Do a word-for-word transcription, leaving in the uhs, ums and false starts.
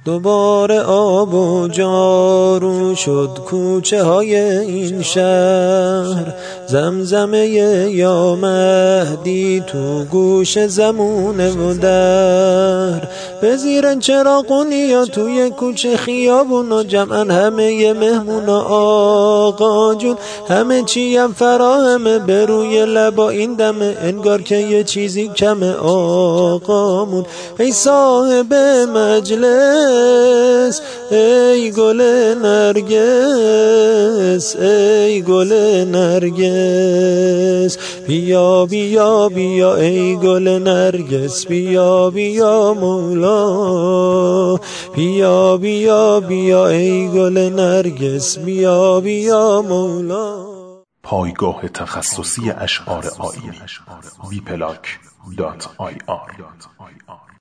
دوباره آب و جارو شد کوچه های این شهر، زمزمه یا مهدی تو گوش زمونه و در. به زیر چراغونی یا توی کوچه خیابون و جمعن همه مهمون و آقا جون، همه چی هم فراهمه به روی لبا این دمه، انگار که یه چیزی کمه آقامون. ای صاحب مجلس ای گل نرگس، ای گل نرگس، بیا بیا بیا ای گل نرگس، بیا بیا مولا، بیا بیا بیا ای گل نرگس، بیا بیا مولا. پایگاه تخصصی اشعار آیینی بی پلاک دات آی آر